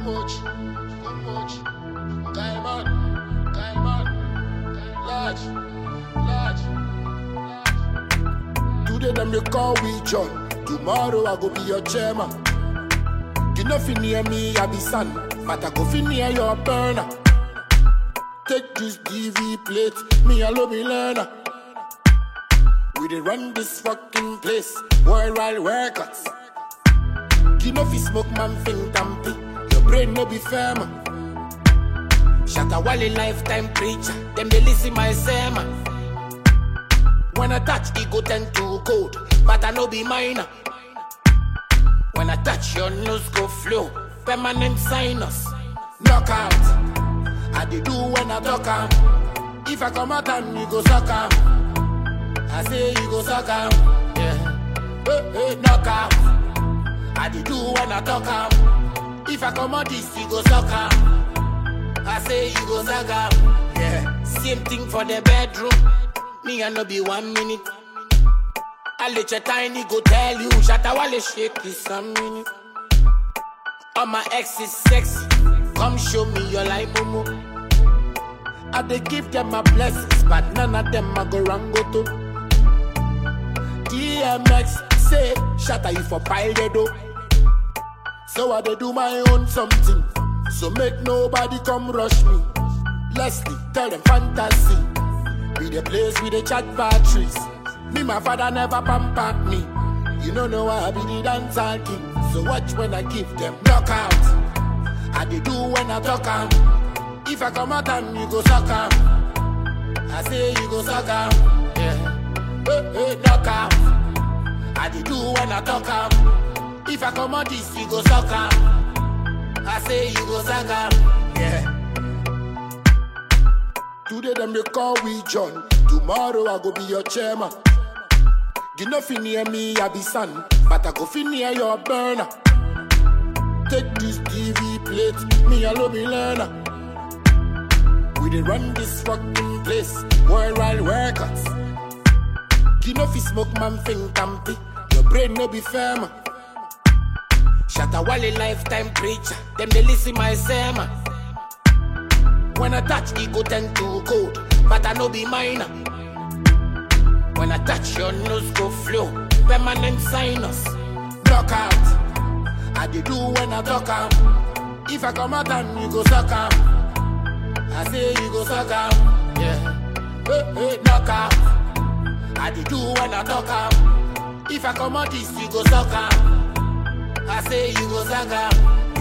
much. Diamond, large. Today them they call we John. Tomorrow I go be your chairman. You know fi near me I be son, but I go fi near your burner. Take this DV plate, me alone be learner. We dey run this fucking place, worldwide workouts. You know fi smoke man think tampy, your brain no be firm. Shatta Wale lifetime preacher, them they listen my sermon. When I touch, it go tend to cold, but I no be minor. When I touch, your nose go flow, permanent sinus. Knockout, I dey do when I talk am. If I come out and you go suck am, I say you go suck am. Yeah, hey, knockout, I dey do when I talk am. If I come out this, you go suck am. I say you go suck am. Yeah, same thing for the bedroom. Me I no be 1 minute. I let your tiny go tell you, Shatta Wale shake this a minute. All my ex is sexy, come show me your life, Momo. I dey give them my blessings, but none of them I go wrong go to. DMX say, Shatta you for pile the dough. So I dey do my own something, so make nobody come rush me. Leslie, tell them fantasy. Be the place with the chat batteries. Me, my father never pampered me. You don't know why I be the dancer king. So watch when I give them knockout. I dey do when I talk am. If I come out and you go suck am, I say you go suck am. Yeah, hey, knockout. I dey do when I talk am. If I come out this, you go suck am. I say you go suck am. Yeah. Today them they call we John. Tomorrow I go be your chairman. You know fi near me I be son, but I go fi near your burner. Take this DV plate, me alone be learner. We dey run this fucking place, worldwide workouts. You know fi smoke man think tampy, your brain no be firm. Shatta Wale lifetime preacher, them they listen my sermon. When I touch, it go tend to cold, but I no be minor. When I touch, your nose go flow, permanent sinus. Knockout, I dey do when I talk am. If I come out and you go suck am, I say you go suck am. Yeah, hey, knockout, I dey do when I talk am. If I come out this, you go suck am. I say you go suck am.